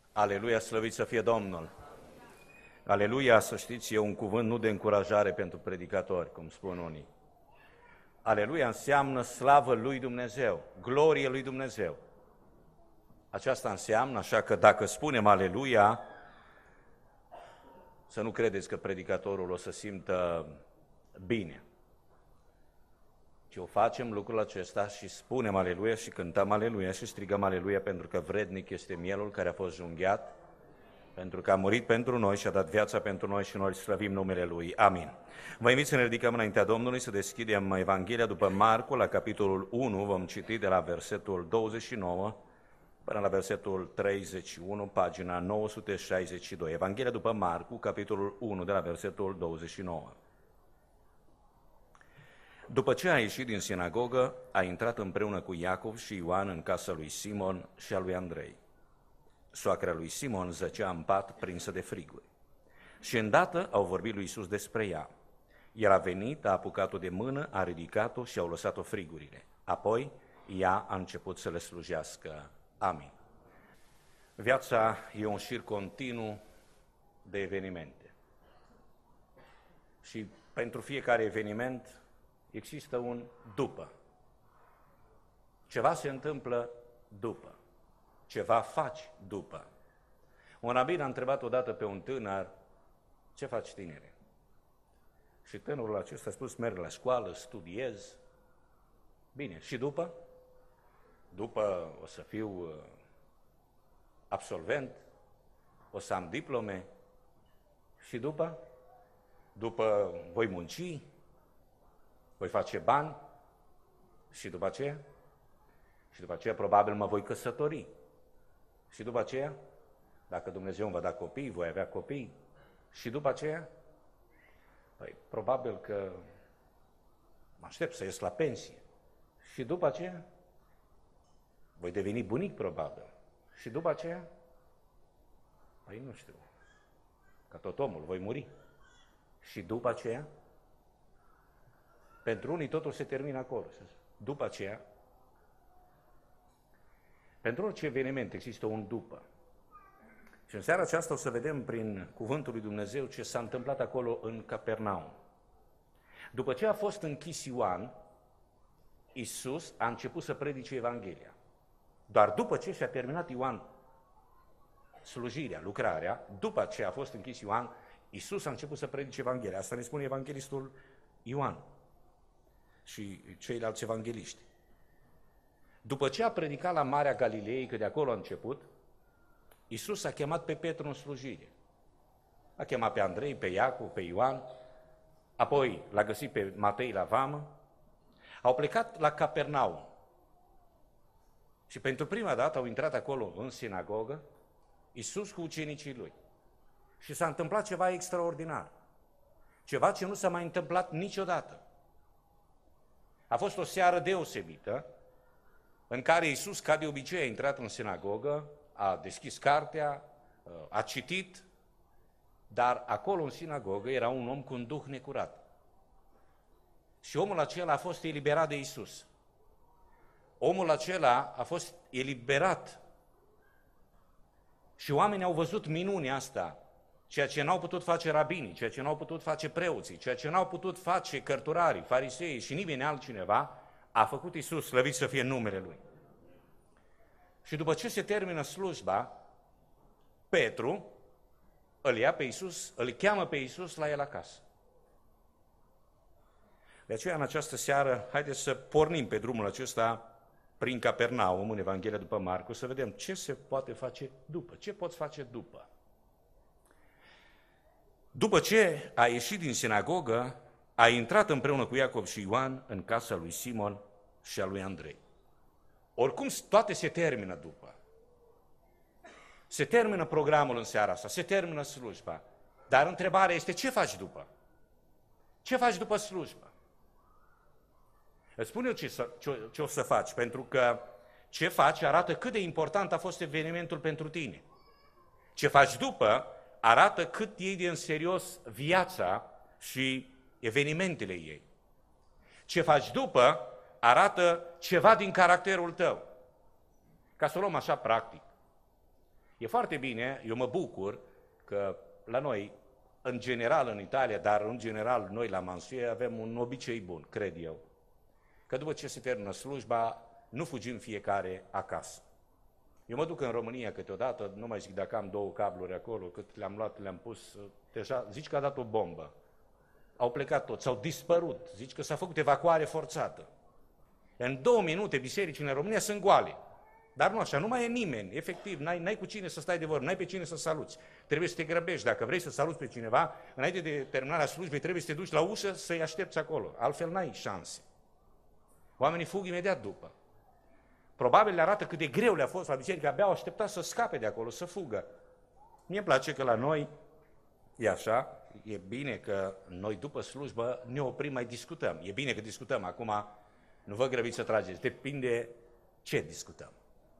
Aleluia, slăvit să fie Domnul! Aleluia, să știți, e un cuvânt nu de încurajare pentru predicatori, cum spun unii. Aleluia înseamnă slavă lui Dumnezeu, glorie lui Dumnezeu. Aceasta înseamnă, așa că dacă spunem aleluia, să nu credeți că predicatorul o să simtă bine. Ci o facem lucrul acesta și spunem aleluia și cântăm aleluia și strigăm aleluia pentru că vrednic este mielul care a fost junghiat, pentru că a murit pentru noi și a dat viața pentru noi și noi slăvim numele Lui. Amin. Vă invit să ne ridicăm înaintea Domnului, să deschidem Evanghelia după Marcu, la capitolul 1, vom citi de la versetul 29 până la versetul 31, pagina 962. Evanghelia după Marcu, capitolul 1, de la versetul 29. După ce a ieșit din sinagogă, a intrat împreună cu Iacov și Ioan în casa lui Simon și a lui Andrei. Soacra lui Simon zăcea în pat prinsă de friguri. Și îndată au vorbit lui Iisus despre ea. El a venit, a apucat-o de mână, a ridicat-o și au lăsat-o frigurile. Apoi ea a început să le slujească. Amin. Viața e un șir continuu de evenimente. Și pentru fiecare eveniment există un după. Ceva se întâmplă după. Ceva faci după. Un rabin a întrebat odată pe un tânăr, ce faci, tinere? Și tânărul acesta a spus, merg la școală, studiez. Bine, și după? După o să fiu absolvent, o să am diplome. Și după? După voi munci, voi face bani. Și după aceea? Și după aceea probabil mă voi căsători. Și după aceea, dacă Dumnezeu îmi va da copii, voi avea copii. Și după aceea, păi, probabil că mă aștept să ies la pensie. Și după aceea, voi deveni bunic, probabil. Și după aceea, păi nu știu, ca tot omul, voi muri. Și după aceea, pentru unii totul se termină acolo. După aceea, pentru orice eveniment există un după. Și în seara aceasta o să vedem prin cuvântul lui Dumnezeu ce s-a întâmplat acolo în Capernaum. După ce a fost închis Ioan, Iisus a început să predice Evanghelia. Doar după ce și-a terminat Ioan slujirea, lucrarea, după ce a fost închis Ioan, Iisus a început să predice Evanghelia. Asta ne spune evanghelistul Ioan și ceilalți evangeliști. După ce a predicat la Marea Galilei, că de acolo a început, Iisus a chemat pe Petru în slujire. A chemat pe Andrei, pe Iacov, pe Ioan, apoi l-a găsit pe Matei la vamă. Au plecat la Capernaum și pentru prima dată au intrat acolo în sinagogă Iisus cu ucenicii lui. Și s-a întâmplat ceva extraordinar, ceva ce nu s-a mai întâmplat niciodată. A fost o seară deosebită, în care Iisus, ca de obicei, a intrat în sinagogă, a deschis cartea, a citit, dar acolo în sinagogă era un om cu un duh necurat. Și omul acela a fost eliberat de Iisus. Omul acela a fost eliberat. Și oamenii au văzut minunea asta, ceea ce n-au putut face rabinii, ceea ce n-au putut face preoții, ceea ce n-au putut face cărturarii, fariseii și nimeni altcineva, a făcut Iisus, slăvit să fie numele Lui. Și după ce se termină slujba, Petru îl ia pe Iisus, îl cheamă pe Iisus la el acasă. De aceea, în această seară, haideți să pornim pe drumul acesta prin Capernaum, în Evanghelia după Marcu, să vedem ce se poate face după, ce poți face după. După ce a ieșit din sinagogă, a intrat împreună cu Iacov și Ioan în casa lui Simon și a lui Andrei. Oricum, toate se termină după. Se termină programul în seara asta, se termină slujba. Dar întrebarea este, ce faci după? Ce faci după slujbă? Îți spun eu ce o să faci, pentru că ce faci arată cât de important a fost evenimentul pentru tine. Ce faci după arată cât iei de în serios viața și evenimentele ei. Ce faci după arată ceva din caracterul tău. Ca să o luăm așa practic. E foarte bine, eu mă bucur că la noi, în general în Italia, dar în general noi la Mansuie avem un obicei bun, cred eu, că după ce se termină slujba, nu fugim fiecare acasă. Eu mă duc în România câteodată, nu mai zic dacă am 2 cabluri acolo, cât le-am luat, le-am pus, deja, zici că a dat o bombă. Au plecat toți, s-au dispărut, zici că s-a făcut evacuare forțată. În 2 minute bisericile în România sunt goale. Dar nu așa, nu mai e nimeni, efectiv, n-ai cu cine să stai de vorbă, n-ai pe cine să saluți. Trebuie să te grăbești, dacă vrei să saluți pe cineva, înainte de terminarea slujbei trebuie să te duci la ușă să-i aștepți acolo, altfel n-ai șanse. Oamenii fug imediat după. Probabil le arată cât de greu le-a fost la biserică, abia au așteptat să scape de acolo, să fugă. Mie îmi place că la noi e așa, e bine că noi după slujbă ne oprim, mai discutăm. E bine că discutăm, acum nu vă grăbiți să trageți, depinde ce discutăm.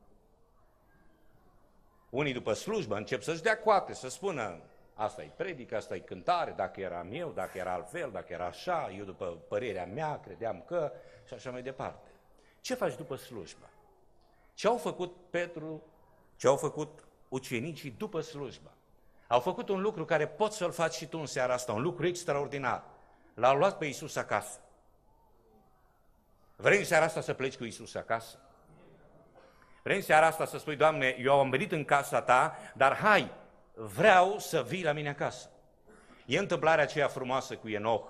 Unii după slujbă încep să-și dea coate, să spună asta-i predică, asta-i cântare, dacă eram eu, dacă era altfel, dacă era așa, eu după părerea mea credeam că, și așa mai departe. Ce faci după slujbă? Ce au făcut Petru, ce au făcut ucenicii după slujbă? Au făcut un lucru care poți să-l faci și tu în seara asta, un lucru extraordinar. L-au luat pe Iisus acasă. Vrei în seara asta să pleci cu Iisus acasă? Vrei în seara asta să spui, Doamne, eu am venit în casa Ta, dar hai, vreau să vii la mine acasă. E întâmplarea aceea frumoasă cu Enoch,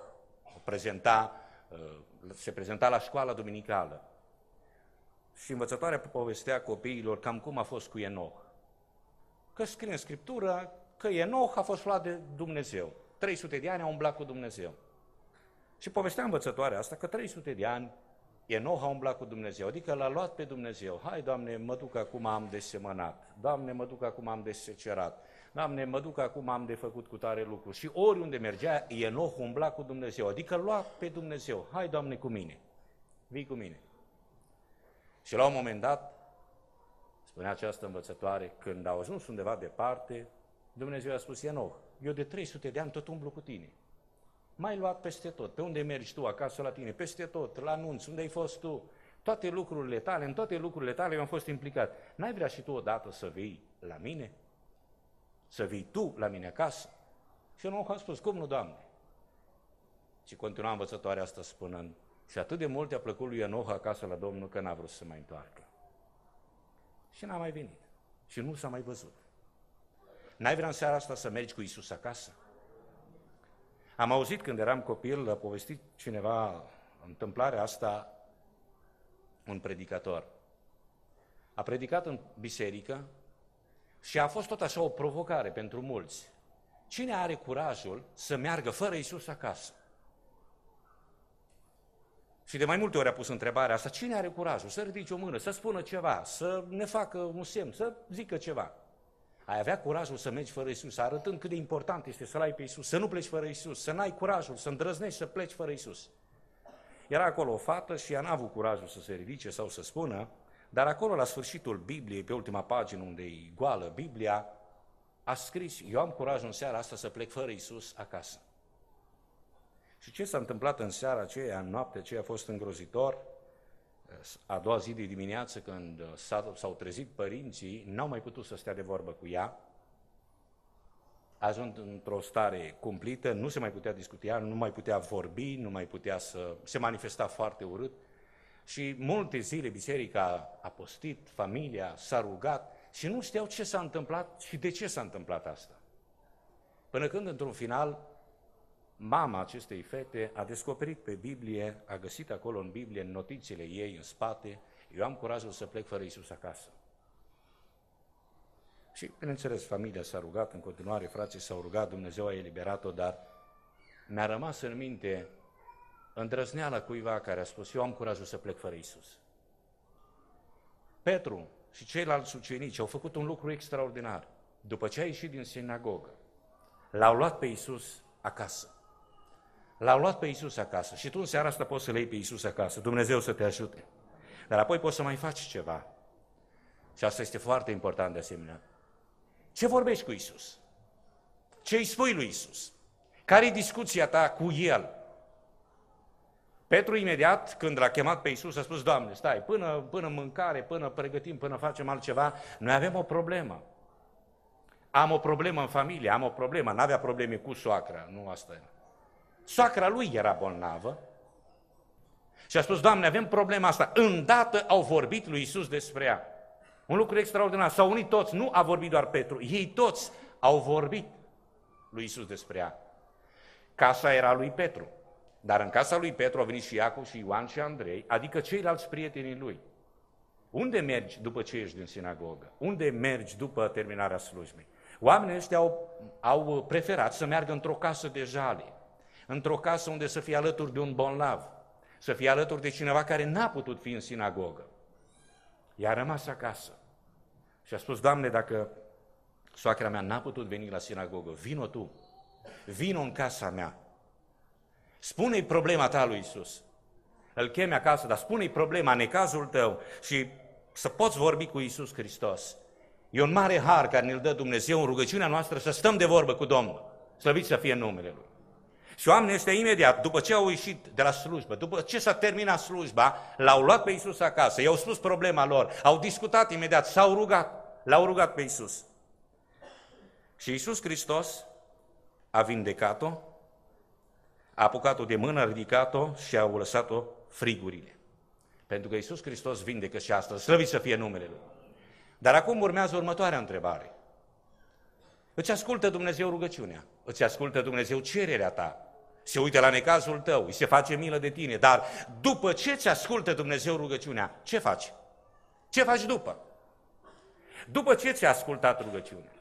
se prezenta la școala duminicală. Și învățătoarea povestea copiilor cam cum a fost cu Enoch. Că scrie în Scriptură că Enoch a fost luat de Dumnezeu. 300 de ani a umblat cu Dumnezeu. Și povestea învățătoarea asta că 300 de ani Enoch a umblat cu Dumnezeu, adică l-a luat pe Dumnezeu. Hai, Doamne, mă duc acum am de semănat. Doamne, mă duc acum am de secerat. Doamne, mă duc acum am de făcut cu tare lucru. Și oriunde mergea, Enoch umbla cu Dumnezeu, adică lua pe Dumnezeu. Hai, Doamne, cu mine. Vii cu mine. Și la un moment dat, spunea această învățătoare, când au ajuns undeva departe, Dumnezeu a spus, Enoch, eu de 300 de ani tot umblu cu tine. M-ai luat peste tot. Pe unde mergi tu acasă la tine? Peste tot, la anunț, unde ai fost tu? Toate lucrurile tale, în toate lucrurile tale eu am fost implicat. N-ai vrea și tu odată să vii la mine? Să vii tu la mine acasă? Și Enoch a spus, cum nu, Doamne? Și continua învățătoarea asta spunând, și atât de mult a plăcut lui Enoch acasă la Domnul că n-a vrut să se mai întoarcă. Și n-a mai venit. Și nu s-a mai văzut. N-ai vrea în seara asta să mergi cu Iisus acasă? Am auzit când eram copil, a povestit cineva întâmplarea asta, un predicator. A predicat în biserică și a fost tot așa o provocare pentru mulți. Cine are curajul să meargă fără Iisus acasă? Și de mai multe ori a pus întrebarea asta, cine are curajul să ridice o mână, să spună ceva, să ne facă un semn, să zică ceva? Ai avea curajul să mergi fără Iisus, arătând cât de important este să-L ai pe Iisus, să nu pleci fără Iisus, să n-ai curajul, să îndrăznești să pleci fără Iisus. Era acolo o fată și ea n-a avut curajul să se ridice sau să spună, dar acolo la sfârșitul Bibliei, pe ultima pagină unde e goală Biblia, a scris, eu am curajul în seara asta să plec fără Iisus acasă. Și ce s-a întâmplat în seara aceea, în noaptea aceea a fost îngrozitor. A doua zi de dimineață, când s-au trezit părinții, n-au mai putut să stea de vorbă cu ea. A ajuns într-o stare cumplită, nu se mai putea discuta, nu mai putea vorbi, nu mai putea se manifesta foarte urât. Și multe zile biserica a postit, familia s-a rugat și nu știau ce s-a întâmplat și de ce s-a întâmplat asta. Până când, într-un final, mama acestei fete a descoperit pe Biblie, a găsit acolo în Biblie, în notițele ei, în spate, eu am curajul să plec fără Iisus acasă. Și, bineînțeles, familia s-a rugat, în continuare, frații s-au rugat, Dumnezeu a eliberat-o, dar mi-a rămas în minte îndrăzneala cuiva care a spus, eu am curajul să plec fără Iisus. Petru și ceilalți ucenici au făcut un lucru extraordinar. După ce a ieșit din sinagogă, l-au luat pe Iisus acasă. L-au luat pe Iisus acasă și tu în seara asta poți să-L iei pe Iisus acasă, Dumnezeu să te ajute. Dar apoi poți să mai faci ceva. Și asta este foarte important de asemenea. Ce vorbești cu Iisus? Ce îi spui lui Iisus? Care-i discuția ta cu El? Petru imediat, când l-a chemat pe Iisus, a spus, Doamne, stai, până mâncare, până pregătim, până facem altceva, noi avem o problemă. Am o problemă în familie, am o problemă, n-avea probleme cu soacra, nu asta era. Soacra lui era bolnavă și a spus, Doamne, avem problema asta. Îndată au vorbit lui Iisus despre ea. Un lucru extraordinar, s-au unit toți, nu a vorbit doar Petru, ei toți au vorbit lui Iisus despre ea. Casa era lui Petru, dar în casa lui Petru au venit și Iacov și Ioan și Andrei, adică ceilalți prietenii lui. Unde mergi după ce ești din sinagogă? Unde mergi după terminarea slujbei? Oamenii ăștia au preferat să meargă într-o casă de jale, într-o casă unde să fie alături de un bolnav, să fie alături de cineva care n-a putut fi în sinagogă. I-a rămas acasă și a spus, Doamne, dacă soacra mea n-a putut veni la sinagogă, vino Tu, vino în casa mea. Spune-i problema ta lui Iisus. Îl chemi acasă, dar spune-i problema, necazul tău și să poți vorbi cu Iisus Hristos. E un mare har care ne-l dă Dumnezeu în rugăciunea noastră să stăm de vorbă cu Domnul. Slăvit să fie numele Lui. Și oamenii ăștia imediat, după ce au ieșit de la slujbă, după ce s-a terminat slujba, l-au luat pe Iisus acasă, i-au spus problema lor, au discutat imediat, s-au rugat, l-au rugat pe Iisus. Și Iisus Hristos a vindecat-o, a apucat-o de mână, a ridicat-o și a lăsat-o frigurile. Pentru că Iisus Hristos vindecă și astăzi, slăvit să fie numele Lui. Dar acum urmează următoarea întrebare. Îți ascultă Dumnezeu rugăciunea, îți ascultă Dumnezeu cererea ta, se uită la necazul tău, îi se face milă de tine, dar după ce îți ascultă Dumnezeu rugăciunea, ce faci? Ce faci după? După ce ți-a ascultat rugăciunea?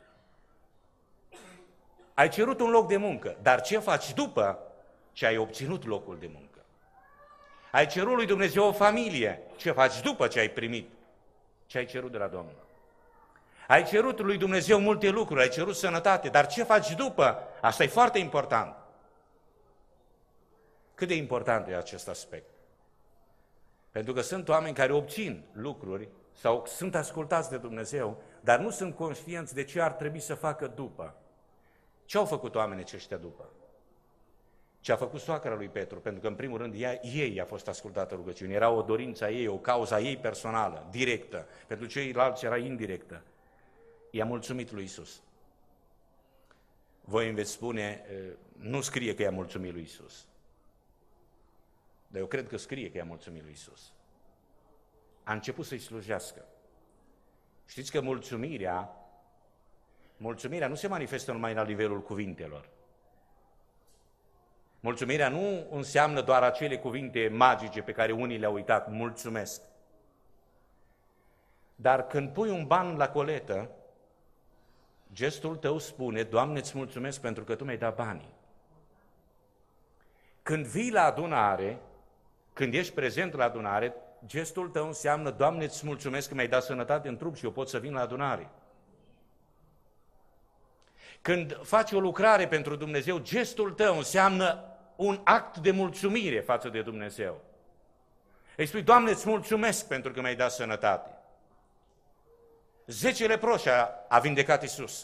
Ai cerut un loc de muncă, dar ce faci după ce ai obținut locul de muncă? Ai cerut lui Dumnezeu o familie, ce faci după ce ai primit ce ai cerut de la Domnul? Ai cerut lui Dumnezeu multe lucruri, ai cerut sănătate, dar ce faci după? Asta e foarte important. Cât de important e acest aspect? Pentru că sunt oameni care obțin lucruri sau sunt ascultați de Dumnezeu, dar nu sunt conștienți de ce ar trebui să facă după. Ce au făcut oamenii aceștia după? Ce a făcut soacra lui Petru? Pentru că, în primul rând, ei a fost ascultată rugăciune. Era o dorință a ei, o cauză a ei personală, directă. Pentru ceilalți era indirectă. I-a mulțumit lui Iisus. Voi îmi veți spune, nu scrie că i-a mulțumit lui Iisus. Dar eu cred că scrie că i-a mulțumit lui Iisus. A început să-i slujească. Știți că mulțumirea nu se manifestă numai la nivelul cuvintelor. Mulțumirea nu înseamnă doar acele cuvinte magice pe care unii le-au uitat, mulțumesc. Dar când pui un ban la coletă, gestul tău spune, Doamne, îți mulțumesc pentru că Tu mi-ai dat banii. Când vii la adunare, când ești prezent la adunare, gestul tău înseamnă, Doamne, îți mulțumesc că mi-ai dat sănătate în trup și eu pot să vin la adunare. Când faci o lucrare pentru Dumnezeu, gestul tău înseamnă un act de mulțumire față de Dumnezeu. Îi spui, Doamne, îți mulțumesc pentru că mi-ai dat sănătate. 10 leproși a vindecat Iisus.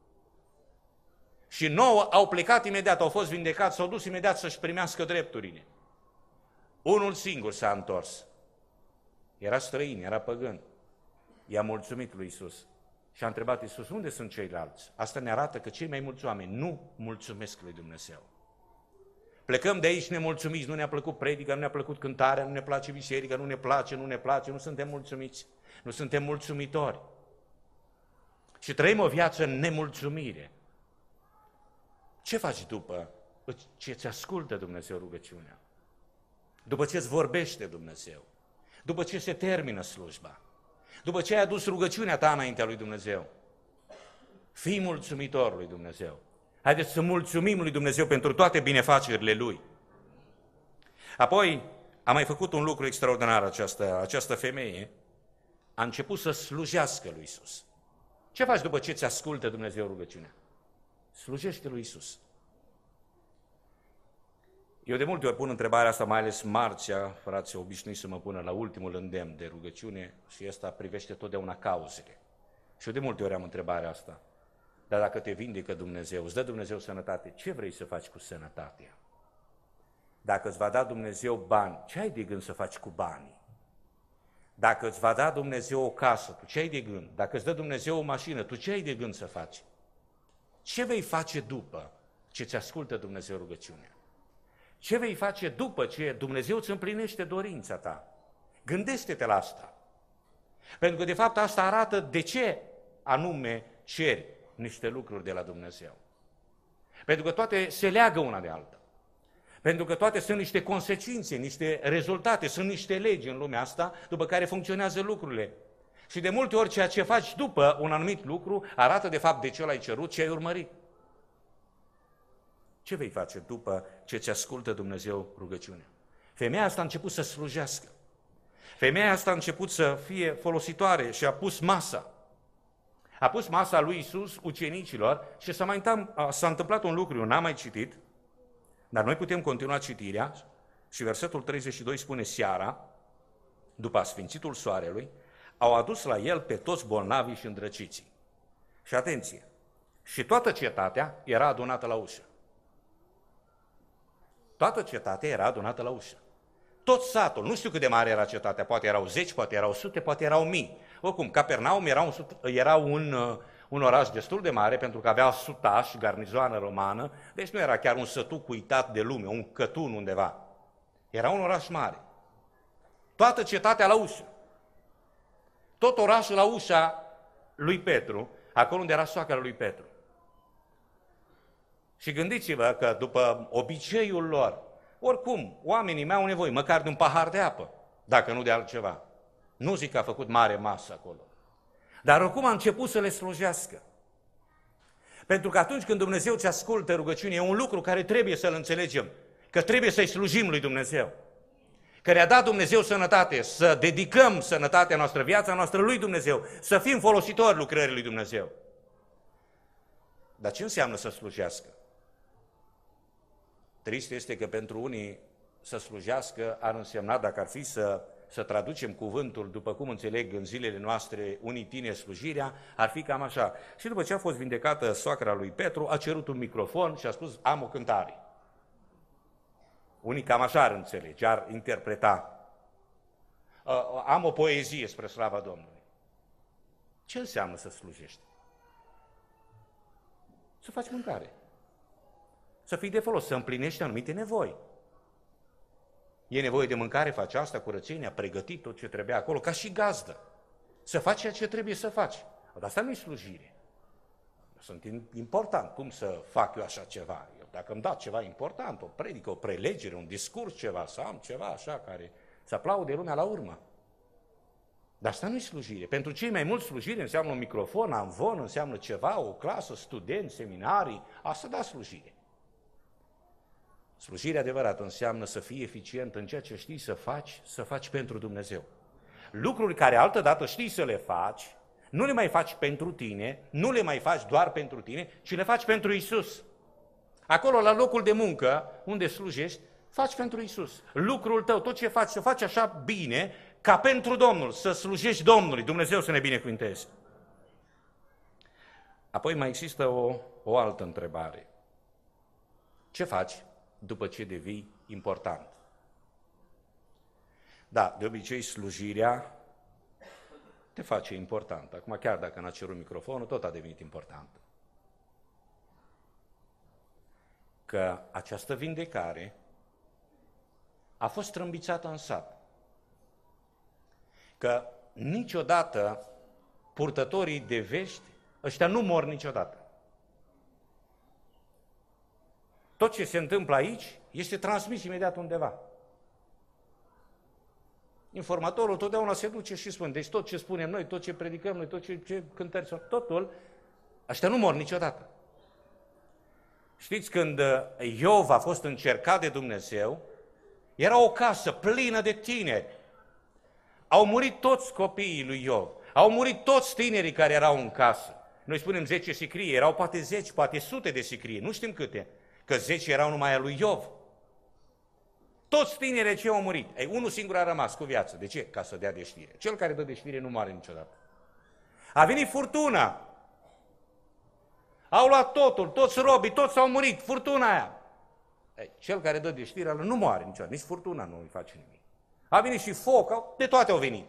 Și 9 au plecat imediat, au fost vindecați, s-au dus imediat să-și primească drepturile. Unul singur s-a întors. Era străin, era păgân. I-a mulțumit lui Iisus. Și a întrebat Iisus, unde sunt ceilalți? Asta ne arată că cei mai mulți oameni nu mulțumesc lui Dumnezeu. Plecăm de aici nemulțumiți, nu ne-a plăcut predica, nu ne-a plăcut cântarea, nu ne place biserica, nu ne place, nu suntem mulțumiți, nu suntem mulțumitori. Și trăim o viață în nemulțumire. Ce faci după ce îți ascultă Dumnezeu rugăciunea? După ce îți vorbește Dumnezeu? După ce se termină slujba? După ce ai adus rugăciunea ta înaintea lui Dumnezeu? Fii mulțumitor lui Dumnezeu. Haideți să mulțumim lui Dumnezeu pentru toate binefacerile Lui. Apoi a mai făcut un lucru extraordinar această femeie. A început să slujească lui Iisus. Ce faci după ce îți ascultă Dumnezeu rugăciunea? Slujește lui Iisus. Eu de multe ori pun întrebarea asta, mai ales marțea, frații obișnuiți să mă pună la ultimul îndemn de rugăciune și ăsta privește totdeauna cauzele. Și eu de multe ori am întrebarea asta. Dar dacă te vindecă Dumnezeu, îți dă Dumnezeu sănătate, ce vrei să faci cu sănătatea? Dacă îți va da Dumnezeu bani, ce ai de gând să faci cu banii? Dacă îți va da Dumnezeu o casă, tu ce ai de gând? Dacă îți dă Dumnezeu o mașină, tu ce ai de gând să faci? Ce vei face după ce ți ascultă Dumnezeu rugăciunea? Ce vei face după ce Dumnezeu îți împlinește dorința ta? Gândește-te la asta. Pentru că, de fapt, asta arată de ce anume ceri niște lucruri de la Dumnezeu. Pentru că toate se leagă una de alta. Pentru că toate sunt niște consecințe, niște rezultate, sunt niște legi în lumea asta după care funcționează lucrurile. Și de multe ori ceea ce faci după un anumit lucru arată de fapt de ce l-ai cerut, ce ai urmărit. Ce vei face după ce ți ascultă Dumnezeu rugăciunea? Femeia asta a început să slujească. Femeia asta a început să fie folositoare și a pus masa. A pus masa lui Iisus ucenicilor și s-a întâmplat un lucru, eu n-am mai citit, dar noi putem continua citirea și versetul 32 spune: seara, după asfințitul soarelui, au adus la el pe toți bolnavii și îndrăciții. Și atenție, și toată cetatea era adunată la ușă. Toată cetatea era adunată la ușă. Tot satul, nu știu cât de mare era cetatea, poate erau 10, poate erau 100, poate erau 1000. Oricum, Capernaum era un oraș destul de mare, pentru că avea sutași, garnizoană romană, deci nu era chiar un sătuc uitat de lume, un cătun undeva. Era un oraș mare. Toată cetatea la ușă. Tot orașul la ușa lui Petru, acolo unde era soacra lui Petru. Și gândiți-vă că după obiceiul lor, oricum, oamenii mai au nevoie măcar de un pahar de apă, dacă nu de altceva. Nu zic că a făcut mare masă acolo. Dar oricum a început să le slujească. Pentru că atunci când Dumnezeu ți ascultă rugăciunea, e un lucru care trebuie să-l înțelegem, că trebuie să-i slujim lui Dumnezeu. Că ne-a dat Dumnezeu sănătate, să dedicăm sănătatea noastră, viața noastră lui Dumnezeu, să fim folositori lucrării lui Dumnezeu. Dar ce înseamnă să slujească? Trist este că pentru unii să slujească ar însemna, dacă ar fi să traducem cuvântul după cum înțeleg în zilele noastre unii tineri slujirea, ar fi cam așa. Și după ce a fost vindecată soacra lui Petru, a cerut un microfon și a spus: am o cântare. Unii cam așa ar înțelege, ar interpreta. Am o poezie spre slava Domnului. Ce înseamnă să slujești? Să faci mâncare. Să fii de folos, să împlinești anumite nevoi. E nevoie de mâncare, faci asta, curățenia, pregătit tot ce trebuia acolo, ca și gazdă. Să faci ceea ce trebuie să faci. Dar asta nu e slujire. Sunt important. Cum să fac eu așa ceva? Eu, dacă îmi dau ceva important, o predică, o prelegere, un discurs, ceva, să am ceva așa care să aplaude lumea la urmă. Dar asta nu e slujire. Pentru cei mai mulți slujire înseamnă un microfon, amvon, înseamnă ceva, o clasă, studenți, seminarii. Asta da slujire. Slujirea adevărată înseamnă să fii eficient în ceea ce știi să faci pentru Dumnezeu. Lucruri care altădată știi să le faci, nu le mai faci pentru tine, nu le mai faci doar pentru tine, ci le faci pentru Iisus. Acolo, la locul de muncă, unde slujești, faci pentru Iisus. Lucrul tău, tot ce faci, să faci așa bine, ca pentru Domnul, să slujești Domnului, Dumnezeu să ne binecuvânteze. Apoi mai există o altă întrebare. Ce faci după ce devii important? Da, de obicei slujirea te face important. Acum, chiar dacă n-a cerut microfonul, tot a devenit important. Că această vindecare a fost trâmbițată în sat. Că niciodată purtătorii de vești, ăștia nu mor niciodată. Tot ce se întâmplă aici este transmis imediat undeva. Informatorul totdeauna se duce și spune, deci tot ce spunem noi, tot ce predicăm noi, tot ce cântări sunt, totul, ăștia nu mor niciodată. Știți, când Iov a fost încercat de Dumnezeu, era o casă plină de tineri. Au murit toți copiii lui Iov, au murit toți tinerii care erau în casă. Noi spunem 10 sicrie, erau poate 10, poate sute de sicrie, nu știm câte, că 10 erau numai a lui Iov. Toți tinerii ce au murit. Unul singur a rămas cu viață. De ce? Ca să dea de știre. Cel care dă de știre nu moare niciodată. A venit furtuna. Au luat totul, toți robii, toți au murit. Furtuna aia. Cel care dă de știre nu moare niciodată. Nici furtuna nu îi face nimic. A venit și foc, de toate au venit.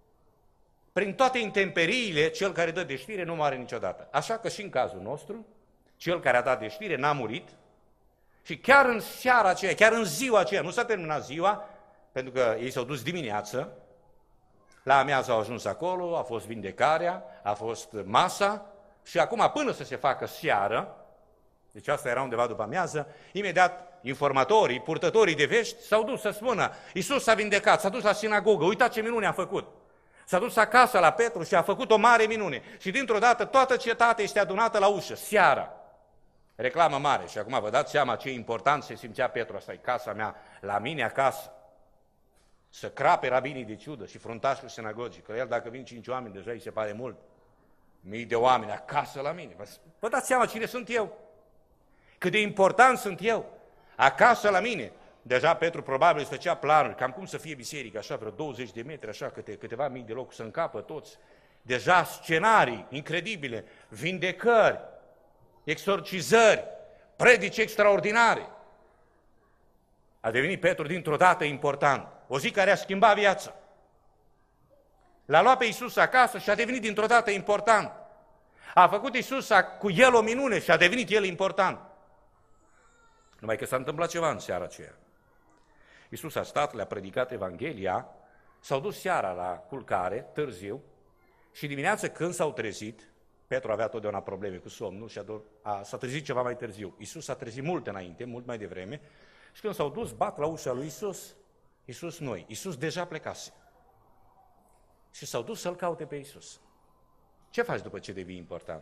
Prin toate intemperiile, cel care dă de știre nu moare niciodată. Așa că și în cazul nostru, Cel care a dat de știre n-a murit și chiar în seara aceea, chiar în ziua aceea, nu s-a terminat ziua, pentru că ei s-au dus dimineață, la amiază au ajuns acolo, a fost vindecarea, a fost masa și acum până să se facă seară, deci asta era undeva după amiază, imediat informatorii, purtătorii de vești s-au dus să spună, Iisus s-a vindecat, s-a dus la sinagogă, uitați ce minune a făcut. S-a dus acasă la Petru și a făcut o mare minune. Și dintr-o dată toată cetatea este adunată la ușă, seara. Reclamă mare. Și acum vă dați seama ce important se simțea Petru, asta e casa mea, la mine acasă. Să crape rabinii de ciudă și fruntașul sinagogii, că el dacă vin 5 oameni deja îi se pare mult. Mii de oameni acasă la mine. Vă dați seama cine sunt eu? Cât de important sunt eu? Acasă la mine. Deja Petru probabil își făcea planuri, cam cum să fie biserică, așa vreo 20 de metri, așa câteva mii de locuri să încapă toți. Deja scenarii incredibile, vindecări, exorcizări, predici extraordinare. A devenit Petru dintr-o dată important. O zi care a schimbat viața. L-a luat pe Iisus acasă și a devenit dintr-o dată important. A făcut Iisus cu el o minune și a devenit el important. Numai că s-a întâmplat ceva în seara aceea. Iisus a stat, le-a predicat Evanghelia, s-au dus seara la culcare, târziu, și dimineața când s-au trezit, Petru avea totdeauna probleme cu somnul și s-a trezit ceva mai târziu. Iisus s-a trezit mult înainte, mult mai devreme, și când s-au dus, bat la ușa lui Iisus, Iisus nu-i, Iisus deja plecase. Și s-au dus să-L caute pe Iisus. Ce faci după ce devii important?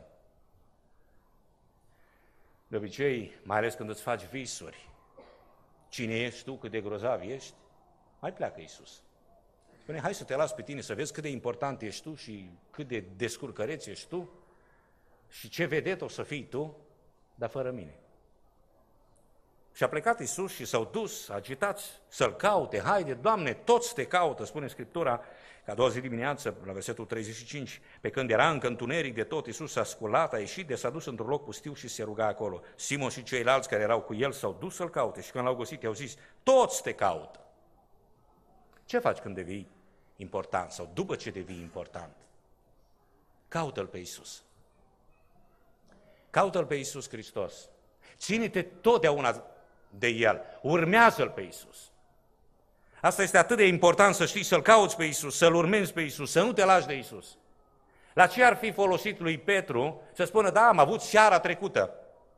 De obicei, mai ales când îți faci visuri, cine ești tu, cât de grozav ești, mai pleacă Iisus. Spune, hai să te las pe tine să vezi cât de important ești tu și cât de descurcăreț ești tu și ce vedet o să fii tu, dar fără mine. Și a plecat Iisus și s-au dus agitați să-L caute. Haide, Doamne, toți te caută, spune Scriptura, că a doua zi dimineață, la versetul 35, pe când era încă întuneric de tot, Iisus s-a sculat, a ieșit, s-a dus într-un loc pustiu și se ruga acolo. Simon și ceilalți care erau cu el s-au dus să-L caute și când l-au găsit, i-au zis, toți te caută. Ce faci când devii important sau după ce devii important? Caută-L pe Iisus. Caută-L pe Iisus Hristos. Ține-te totdeauna de El. Urmează-L pe Iisus. Asta este atât de important să știi să-L cauți pe Iisus, să-L urmezi pe Iisus, să nu te lași de Iisus. La ce ar fi folosit lui Petru să spună, da, am avut seara trecută.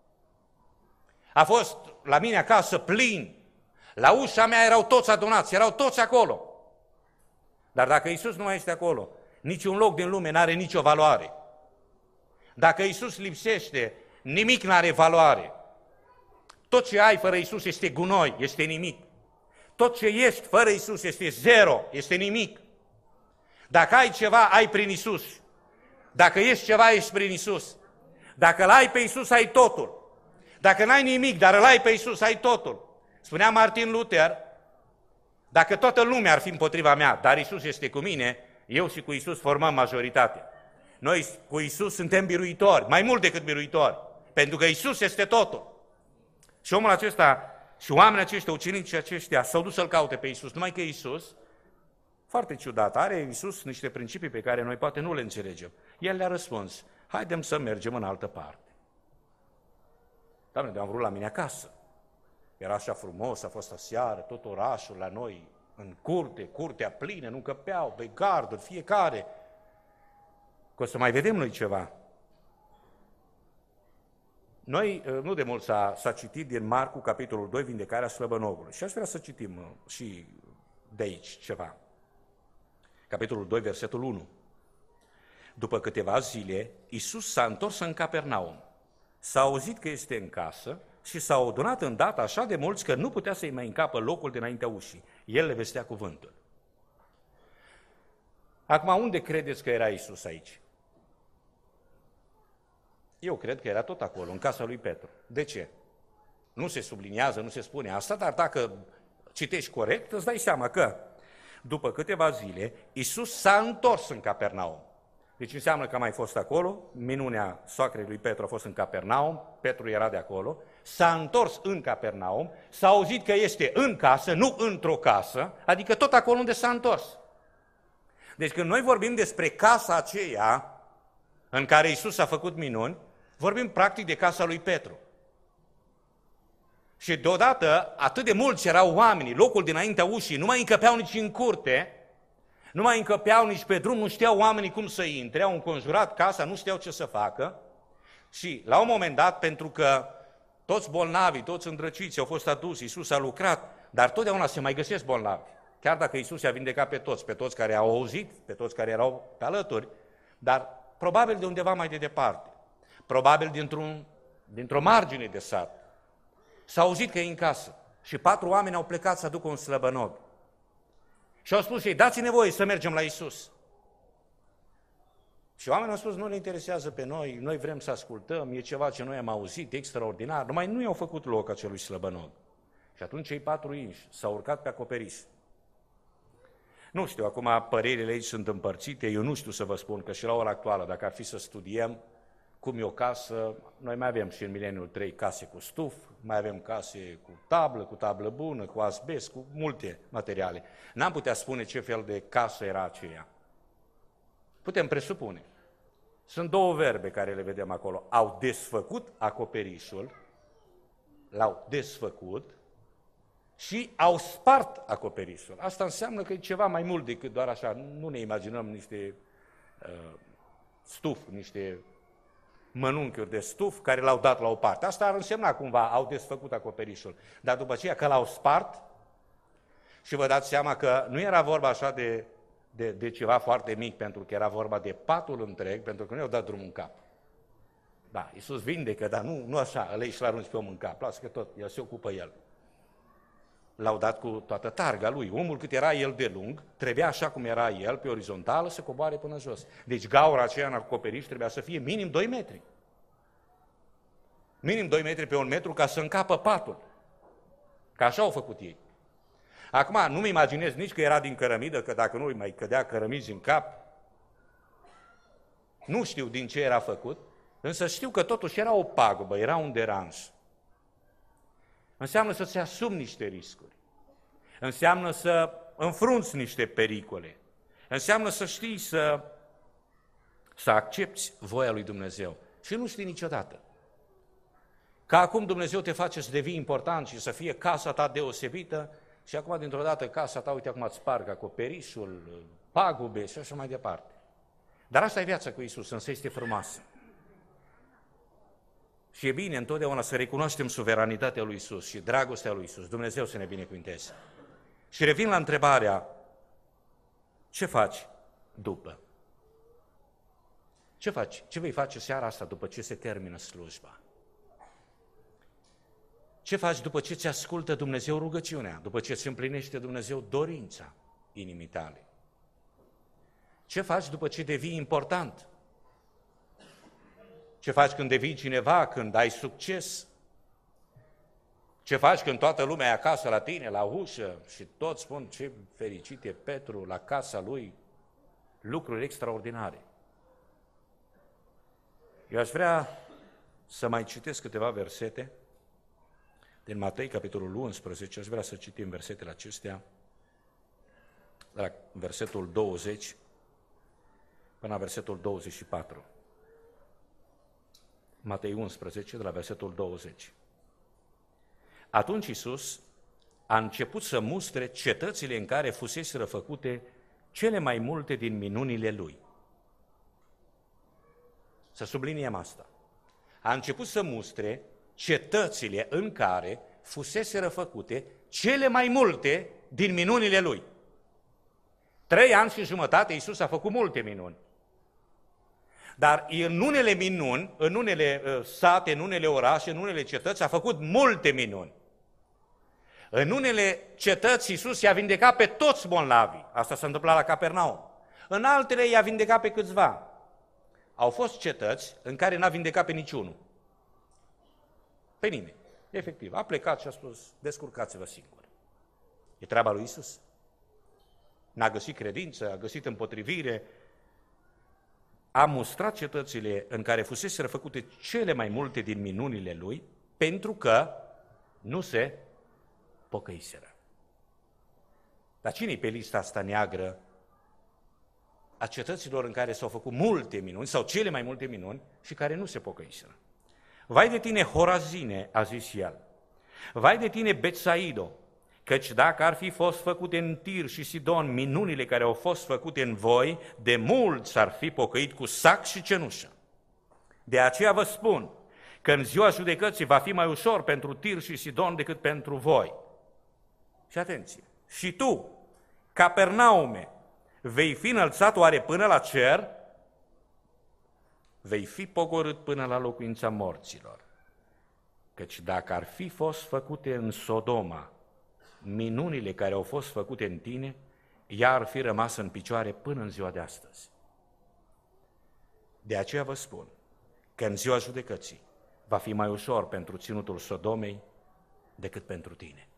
A fost la mine acasă plin. La ușa mea erau toți adunați, erau toți acolo. Dar dacă Iisus nu mai este acolo, niciun loc din lume n-are nicio valoare. Dacă Iisus lipsește, nimic n-are valoare. Tot ce ai fără Iisus este gunoi, este nimic. Tot ce ești fără Iisus este zero, este nimic. Dacă ai ceva, ai prin Iisus. Dacă ești ceva, ești prin Iisus. Dacă îl ai pe Iisus, ai totul. Dacă n-ai nimic, dar îl ai pe Iisus, ai totul. Spunea Martin Luther, dacă toată lumea ar fi împotriva mea, dar Iisus este cu mine, eu și cu Iisus formăm majoritatea. Noi cu Iisus suntem biruitori, mai mult decât biruitori, pentru că Iisus este totul. Și omul acesta și oamenii aceștia, ucenicii aceștia, s-au dus să-L caute pe Iisus, numai că Iisus, foarte ciudat, are Iisus niște principii pe care noi poate nu le înțelegem. El le-a răspuns, haidem să mergem în altă parte. Doamne, de-am vrut la mine acasă. Era așa frumos, a fost aseară, tot orașul la noi, în curtea plină, nu căpeau, pe gardă, fiecare. Că o să mai vedem noi ceva. Noi, nu de mult s-a citit din Marcu, capitolul 2, vindecarea slăbănogului. Și aș vrea să citim și de aici ceva. Capitolul 2, versetul 1. După câteva zile, Iisus s-a întors în Capernaum. S-a auzit că este în casă și s-au adunat îndată așa de mulți că nu putea să-i mai încapă locul dinaintea ușii. El le vestea cuvântul. Acum, unde credeți că era Iisus aici? Eu cred că era tot acolo, în casa lui Petru. De ce? Nu se subliniază, nu se spune asta, dar dacă citești corect, îți dai seama că după câteva zile, Iisus s-a întors în Capernaum. Deci înseamnă că a mai fost acolo, minunea soacrei lui Petru a fost în Capernaum, Petru era de acolo, s-a întors în Capernaum, s-a auzit că este în casă, nu într-o casă, adică tot acolo unde s-a întors. Deci când noi vorbim despre casa aceea în care Iisus a făcut minuni, Vorbim practic de casa lui Petru. Și deodată, atât de mulți erau oamenii, locul dinaintea ușii, nu mai încăpeau nici în curte, nu mai încăpeau nici pe drum, nu știau oamenii cum să intre, au înconjurat casa, nu știau ce să facă. Și la un moment dat, pentru că toți bolnavii, toți îndrăciți au fost aduși, Iisus a lucrat, dar totdeauna se mai găsesc bolnavi. Chiar dacă Iisus i-a vindecat pe toți care au auzit, pe toți care erau pe alături, dar probabil de undeva mai de departe, probabil dintr-o margine de sat. S-a auzit că e în casă și 4 oameni au plecat să aducă un slăbănog. Și au spus ei, dați-ne voie să mergem la Iisus. Și oamenii au spus, nu ne interesează pe noi, noi vrem să ascultăm, e ceva ce noi am auzit, extraordinar, numai nu i-au făcut loc acelui slăbănog. Și atunci cei 4 inși s-au urcat pe acoperiș. Nu știu, acum părerile aici sunt împărțite, eu nu știu să vă spun că și la ora actuală, dacă ar fi să studiem cum e o casă, noi mai avem și în mileniul 3 case cu stuf, mai avem case cu tablă bună, cu asbest, cu multe materiale. N-am putea spune ce fel de casă era aceea. Putem presupune. Sunt 2 verbe care le vedem acolo. Au desfăcut acoperișul, l-au desfăcut și au spart acoperișul. Asta înseamnă că e ceva mai mult decât doar așa. Nu ne imaginăm niște stuf, niște mănunchiuri de stuf care l-au dat la o parte. Asta ar însemna cumva, au desfăcut acoperișul. Dar după aceea că l-au spart și vă dați seama că nu era vorba așa de ceva foarte mic, pentru că era vorba de patul întreg, pentru că nu i-au dat drumul în cap. Da, Iisus vindecă, dar nu așa, îl și-l arunci pe om în cap, lasă că tot, el se ocupă el. L-au dat cu toată targa lui. Omul cât era el de lung, trebuia așa cum era el, pe orizontală, să coboare până jos. Deci gaura aceea în acoperiș trebuia să fie minim 2 metri. Minim 2 metri pe 1 metru ca să încapă patul. Că așa au făcut ei. Acum, nu-mi imaginez nici că era din cărămidă, că dacă nu îi mai cădea cărămizi în cap, nu știu din ce era făcut, însă știu că totuși era o pagubă, era un deranj. Înseamnă să-ți asumi niște riscuri. Înseamnă să înfrunți niște pericole. Înseamnă să știi să accepți voia lui Dumnezeu. Și nu știi niciodată. Că acum Dumnezeu te face să devii important și să fie casa ta deosebită și acum dintr-o dată casa ta, uite acum îți sparg acoperișul, pagube și așa mai departe. Dar asta e viața cu Iisus, însă este frumoasă. Și e bine întotdeauna să recunoaștem suveranitatea lui Iisus și dragostea lui Iisus. Dumnezeu să ne binecuvinteze. Și revin la întrebarea, ce faci după? Ce faci? Ce vei face seara asta după ce se termină slujba? Ce faci după ce ți ascultă Dumnezeu rugăciunea? După ce îți împlinește Dumnezeu dorința inimii tale? Ce faci după ce devii important? Ce faci când devii cineva, când ai succes? Ce faci când toată lumea e acasă la tine, la ușă și toți spun ce fericit e Petru la casa lui, lucruri extraordinare. Eu aș vrea să mai citesc câteva versete din Matei, capitolul 11, aș vrea să citim versetele acestea, de la versetul 20 până la versetul 24. Matei 11, de la versetul 20. Atunci Iisus a început să mustre cetățile în care fuseseră făcute cele mai multe din minunile Lui. Să subliniem asta. A început să mustre cetățile în care fuseseră făcute cele mai multe din minunile Lui. 3 ani și jumătate Iisus a făcut multe minuni. Dar în unele minuni, în unele sate, în unele orașe, în unele cetăți, a făcut multe minuni. În unele cetăți Iisus i-a vindecat pe toți bolnavii. Asta s-a întâmplat la Capernaum. În altele i-a vindecat pe câțiva. Au fost cetăți în care n-a vindecat pe niciunul. Pe nimeni. Efectiv, a plecat și a spus, descurcați-vă singuri. E treaba lui Iisus. N-a găsit credință, a găsit împotrivire, a mustrat cetățile în care fuseseră făcute cele mai multe din minunile Lui, pentru că nu se pocăiseră. Dar cine-i pe lista asta neagră a cetăților în care s-au făcut multe minuni, sau cele mai multe minuni, și care nu se pocăiseră? Vai de tine, Horazine, a zis el, vai de tine, Betsaido, căci dacă ar fi fost făcute în Tir și Sidon minunile care au fost făcute în voi, de mult s-ar fi pocăit cu sac și cenușă. De aceea vă spun că în ziua judecății va fi mai ușor pentru Tir și Sidon decât pentru voi. Și atenție, și tu, Capernaume, vei fi înălțat oare până la cer? Vei fi pogorât până la locuința morților. Căci dacă ar fi fost făcute în Sodoma minunile care au fost făcute în tine, ea ar fi rămas în picioare până în ziua de astăzi. De aceea vă spun că în ziua judecății va fi mai ușor pentru ținutul Sodomei decât pentru tine.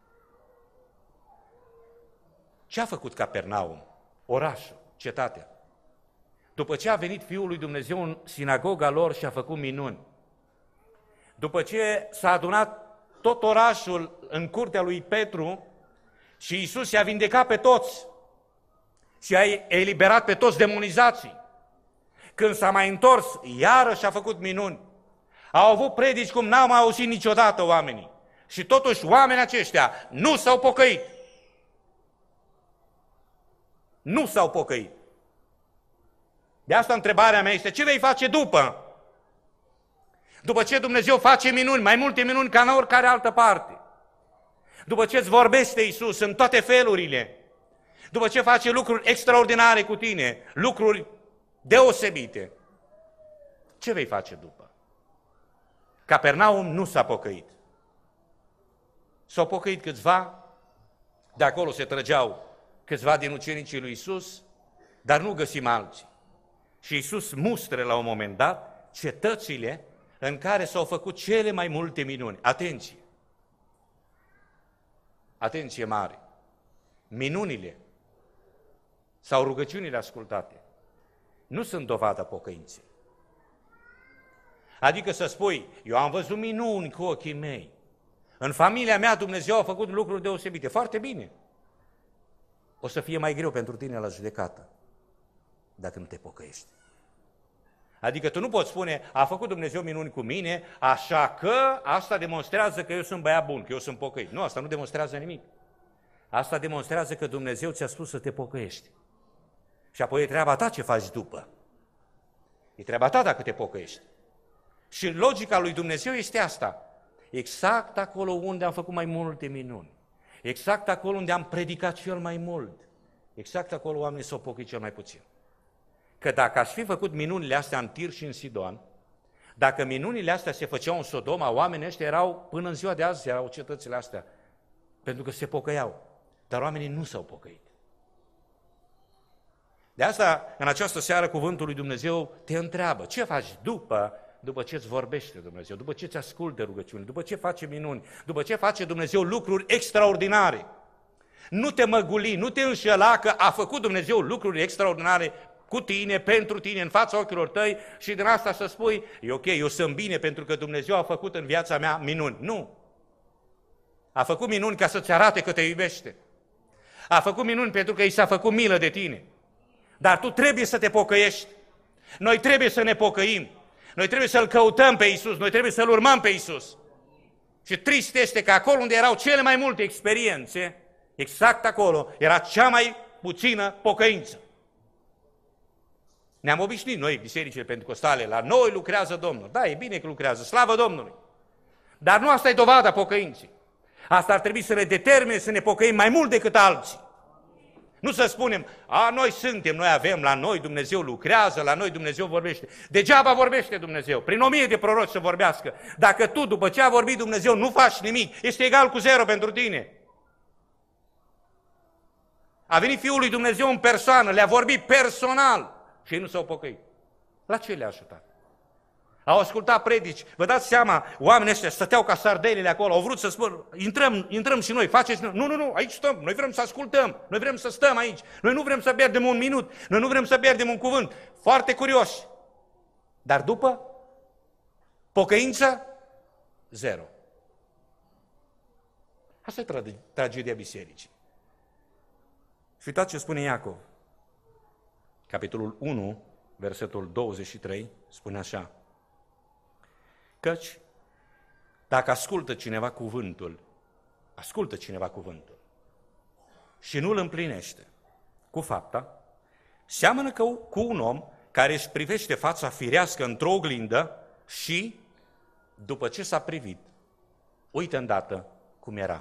Ce a făcut Capernaum, orașul, cetatea? După ce a venit Fiul lui Dumnezeu în sinagoga lor și a făcut minuni, după ce s-a adunat tot orașul în curtea lui Petru și Iisus i-a vindecat pe toți și a eliberat pe toți demonizații, când s-a mai întors, iarăși a făcut minuni. Au avut predici cum n-au mai auzit niciodată oamenii. Și totuși oamenii aceștia nu s-au pocăit. Nu s-au pocăit. De asta întrebarea mea este, ce vei face după? După ce Dumnezeu face minuni, mai multe minuni ca în oricare altă parte. După ce îți vorbește Iisus în toate felurile. După ce face lucruri extraordinare cu tine, lucruri deosebite. Ce vei face după? Capernaum nu s-a pocăit. S-au pocăit câțiva, de acolo se trăgeau câțiva din ucenicii lui Iisus, dar nu găsim alții. Și Iisus mustră la un moment dat cetățile în care s-au făcut cele mai multe minuni. Atenție! Atenție mare! Minunile sau rugăciunile ascultate nu sunt dovada pocăinței. Adică să spui, eu am văzut minuni cu ochii mei. În familia mea Dumnezeu a făcut lucruri deosebite. Foarte bine. O să fie mai greu pentru tine la judecată dacă nu te pocăiești. Adică tu nu poți spune, a făcut Dumnezeu minuni cu mine, așa că asta demonstrează că eu sunt băiat bun, că eu sunt pocăit. Nu, asta nu demonstrează nimic. Asta demonstrează că Dumnezeu ți-a spus să te pocăiești. Și apoi e treaba ta ce faci după. E treaba ta dacă te pocăiești. Și logica lui Dumnezeu este asta. Exact acolo unde am făcut mai multe minuni. Exact acolo unde am predicat cel mai mult. Exact acolo oamenii s-au pocăit cel mai puțin. Că dacă aș fi făcut minunile astea în Tir și în Sidon, dacă minunile astea se făceau în Sodoma, oamenii ăștia erau, până în ziua de azi, erau cetățile astea, pentru că se pocăiau. Dar oamenii nu s-au pocăit. De asta, în această seară, cuvântul lui Dumnezeu te întreabă, ce faci după ce îți vorbește Dumnezeu, după ce îți ascultă rugăciuni, după ce face minuni, după ce face Dumnezeu lucruri extraordinare. Nu te măguli, nu te înșela că a făcut Dumnezeu lucruri extraordinare cu tine, pentru tine, în fața ochilor tăi și din asta să spui, e ok, eu sunt bine pentru că Dumnezeu a făcut în viața mea minuni. Nu! A făcut minuni ca să-ți arate că te iubește. A făcut minuni pentru că i s-a făcut milă de tine. Dar tu trebuie să te pocăiești. Noi trebuie să ne pocăim. Noi trebuie să-L căutăm pe Iisus, noi trebuie să-L urmăm pe Iisus. Și trist este că acolo unde erau cele mai multe experiențe, exact acolo era cea mai puțină pocăință. Ne-am obișnuit noi, bisericile pentecostale, la noi lucrează Domnul. Da, e bine că lucrează, slavă Domnului. Dar nu asta e dovada pocăinței. Asta ar trebui să ne determine să ne pocăim mai mult decât alții. Nu să spunem, noi suntem, noi avem, la noi Dumnezeu lucrează, la noi Dumnezeu vorbește. Degeaba vorbește Dumnezeu, prin 1000 de proroci să vorbească. Dacă tu, după ce a vorbit Dumnezeu, nu faci nimic, este egal cu 0 pentru tine. A venit Fiul lui Dumnezeu în persoană, le-a vorbit personal și ei nu s-au pocăit. La ce le-a ajutat? Au ascultat predici, vă dați seama, oamenii ăștia stăteau ca sardelele acolo, au vrut să spună, intrăm și noi, faceți... Nu, aici stăm, noi vrem să ascultăm, noi vrem să stăm aici, noi nu vrem să pierdem un minut, noi nu vrem să pierdem un cuvânt, foarte curioși. Dar după, pocăință, 0. Asta e tragedia bisericii. Și uitați ce spune Iacov, capitolul 1, versetul 23, spune așa: Căci dacă ascultă cineva cuvântul și nu îl împlinește cu fapta, seamănă cu un om care își privește fața firească într-o oglindă și, după ce s-a privit, uită îndată cum era.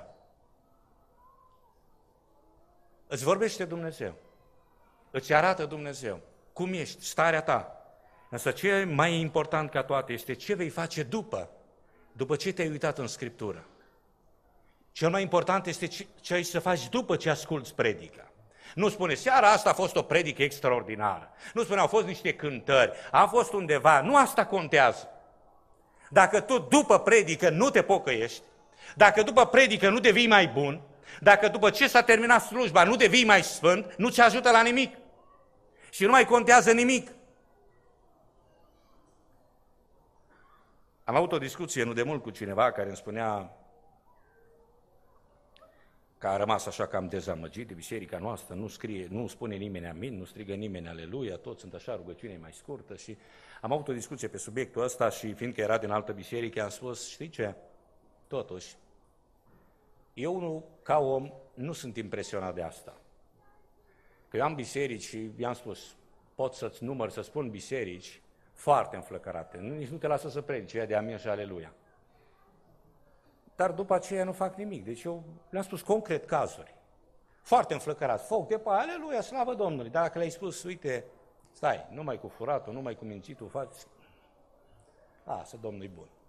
Îți vorbește Dumnezeu, îți arată Dumnezeu cum ești, starea ta. Însă ce e mai important ca toate este ce vei face după ce te-ai uitat în Scriptură. Cel mai important este ce ai să faci după ce asculți predica. Nu spune, seara asta a fost o predică extraordinară. Nu spune, au fost niște cântări, a fost undeva. Nu asta contează. Dacă tu după predică nu te pocăiești, dacă după predică nu devii mai bun, dacă după ce s-a terminat slujba nu devii mai sfânt, nu ți ajută la nimic. Și nu mai contează nimic. Am avut o discuție nu de mult cu cineva care îmi spunea că a rămas așa cam dezamăgit de biserica noastră, nu spune nimeni amin, nu strigă nimeni aleluia, toți sunt așa, rugăciunea e mai scurtă și am avut o discuție pe subiectul ăsta și fiindcă era din altă biserică, am spus, știi ce, totuși, eu ca om nu sunt impresionat de asta. Că eu am biserici și i-am spus, pot să-ți număr, să spun biserici foarte înflăcărate, nici nu te lasă să predici, ea de amin și aleluia. Dar după aceea nu fac nimic. Deci eu le-am spus concret cazuri. Foarte înflăcărat. Foc de paie, aleluia, slavă Domnului. Dar dacă le-ai spus, uite, stai, numai cu furatul, numai cu mințitul faci, lasă, Domnul e bun.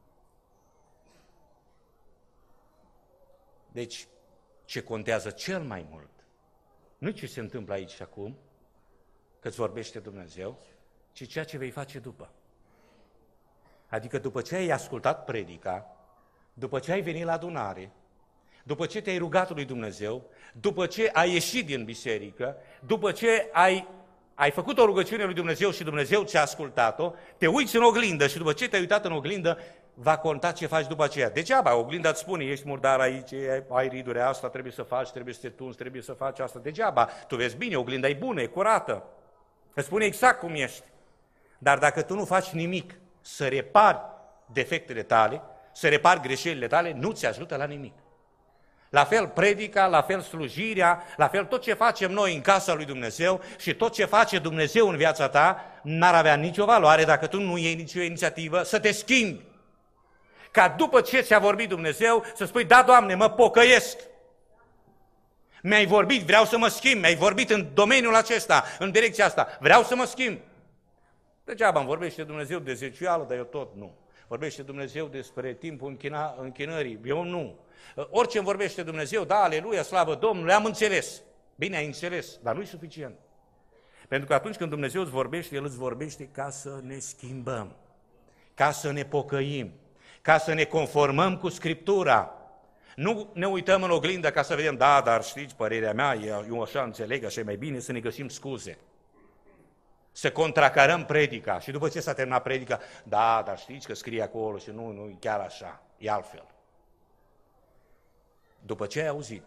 Deci, ce contează cel mai mult, nu ce se întâmplă aici și acum, că-ți vorbește Dumnezeu, ci ceea ce vei face după. Adică după ce ai ascultat predica, după ce ai venit la adunare, după ce te-ai rugat lui Dumnezeu, după ce ai ieșit din biserică, după ce ai făcut o rugăciune lui Dumnezeu și Dumnezeu ți-a ascultat-o, te uiți în oglindă și după ce te-ai uitat în oglindă, va conta ce faci după aceea. Degeaba, oglinda îți spune, ești murdar aici, ai ridurea asta, trebuie să faci, trebuie să te tunzi, trebuie să faci asta. Degeaba, tu vezi bine, oglinda e bună, e curată. Îți spune exact cum ești. Dar dacă tu nu faci nimic să repari defectele tale, să repari greșelile tale, nu ți ajută la nimic. La fel predica, la fel slujirea, la fel tot ce facem noi în casa lui Dumnezeu și tot ce face Dumnezeu în viața ta, n-ar avea nicio valoare dacă tu nu iei nicio inițiativă să te schimbi. Ca după ce ți-a vorbit Dumnezeu să spui, da, Doamne, mă pocăiesc. Mi-ai vorbit, vreau să mă schimb, mi-ai vorbit în domeniul acesta, în direcția asta, vreau să mă schimb. Degeaba îmi vorbește Dumnezeu de zeciuială, dar eu tot nu. Vorbește Dumnezeu despre timpul închinării, eu nu. Orice îmi vorbește Dumnezeu, da, aleluia, slavă Domnului, am înțeles. Bine, ai înțeles, dar nu-i suficient. Pentru că atunci când Dumnezeu îți vorbește, El îți vorbește ca să ne schimbăm, ca să ne pocăim, ca să ne conformăm cu Scriptura. Nu ne uităm în oglindă ca să vedem, da, dar știți, părerea mea, eu așa înțeleg, așa e mai bine să ne găsim scuze. Să contracarăm predica și după ce s-a terminat predica, da, dar știți că scrie acolo și nu e chiar așa, e altfel. După ce ai auzit,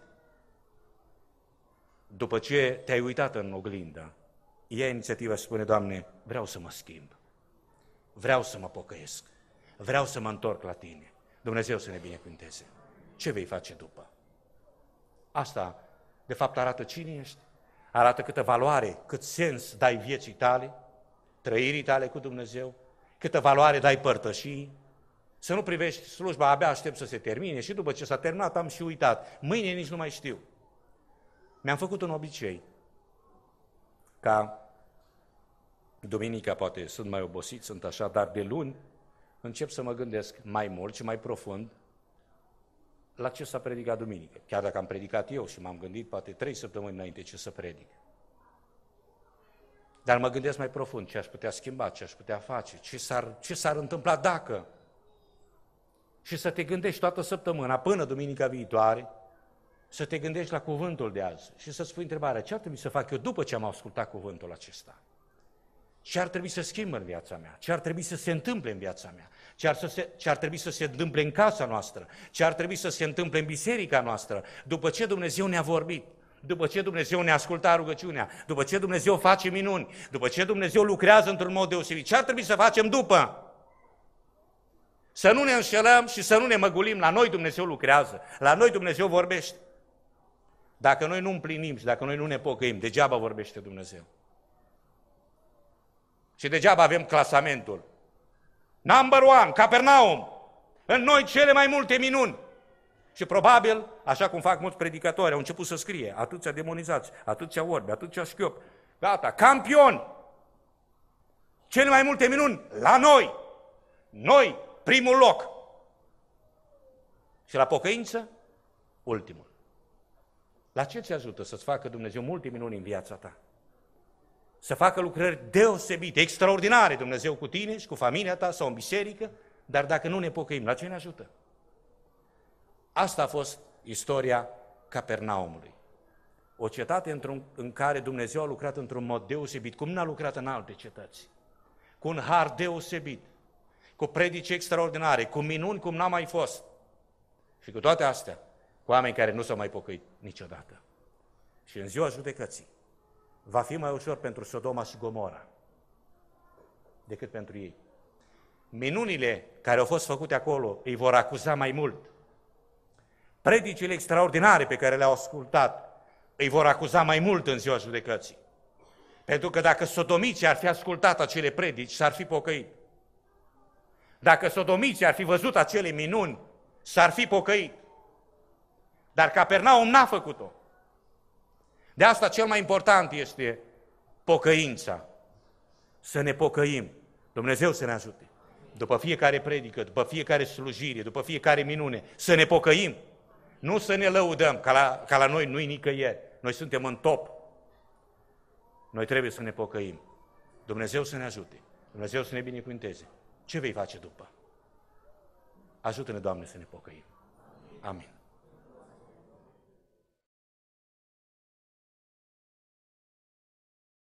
după ce te-ai uitat în oglindă, ia inițiativa și spune, Doamne, vreau să mă schimb, vreau să mă pocăiesc, vreau să mă întorc la Tine. Dumnezeu să ne binecuvânteze. Ce vei face după? Asta, de fapt, arată cine ești. Arată câtă valoare, cât sens dai vieții tale, trăirii tale cu Dumnezeu, câtă valoare dai părtășii. Să nu privești slujba, abia aștept să se termine și după ce s-a terminat am și uitat. Mâine nici nu mai știu. Mi-am făcut un obicei ca duminica poate sunt mai obosit, sunt așa, dar de luni încep să mă gândesc mai mult și mai profund la ce s-a predicat duminică. Chiar dacă am predicat eu și m-am gândit poate 3 săptămâni înainte ce să predic. Dar mă gândesc mai profund ce aș putea schimba, ce aș putea face, ce s-ar întâmpla dacă. Și să te gândești toată săptămâna, până duminica viitoare, să te gândești la cuvântul de azi și să-ți pui întrebarea, ce ar trebui să fac eu după ce am ascultat cuvântul acesta? Ce ar trebui să schimb în viața mea? Ce ar trebui să se întâmple în viața mea? Ce ar trebui să se întâmple în casa noastră? Ce ar trebui să se întâmple în biserica noastră? După ce Dumnezeu ne-a vorbit, după ce Dumnezeu ne-a ascultat rugăciunea, după ce Dumnezeu face minuni, după ce Dumnezeu lucrează într-un mod deosebit, ce ar trebui să facem după? Să nu ne înșelăm și să nu ne măgulim. La noi Dumnezeu lucrează, la noi Dumnezeu vorbește. Dacă noi nu împlinim și dacă noi nu ne pocăim, degeaba vorbește Dumnezeu. Și degeaba avem clasamentul. Number 1, Capernaum. În noi cele mai multe minuni. Și probabil, așa cum fac mulți predicatori, au început să scrie atâția demonizați, atâția orbi, atâția șchiopi. Gata, campion! Cele mai multe minuni la noi. Noi, primul loc. Și la pocăință, ultimul. La ce ți ajută să-ți facă Dumnezeu multe minuni în viața ta? Să facă lucrări deosebite, extraordinare Dumnezeu cu tine și cu familia ta sau în biserică, dar dacă nu ne pocăim, la ce ne ajută? Asta a fost istoria Capernaumului. O cetate în care Dumnezeu a lucrat într-un mod deosebit, cum n-a lucrat în alte cetăți. Cu un har deosebit, cu predici extraordinare, cu minuni cum n-a mai fost. Și cu toate astea, cu oameni care nu s-au mai pocăit niciodată. Și în ziua judecății va fi mai ușor pentru Sodoma și Gomora decât pentru ei. Minunile care au fost făcute acolo îi vor acuza mai mult. Predicile extraordinare pe care le-au ascultat îi vor acuza mai mult în ziua judecății. Pentru că dacă sodomiții ar fi ascultat acele predici, s-ar fi pocăit. Dacă sodomiții ar fi văzut acele minuni, s-ar fi pocăit. Dar Capernaum n-a făcut-o. De asta cel mai important este pocăința. Să ne pocăim. Dumnezeu să ne ajute. După fiecare predică, după fiecare slujire, după fiecare minune, să ne pocăim. Nu să ne lăudăm, ca la noi nu-i nicăieri. Noi suntem în top. Noi trebuie să ne pocăim. Dumnezeu să ne ajute. Dumnezeu să ne binecuvânteze. Ce vei face după? Ajută-ne, Doamne, să ne pocăim. Amin.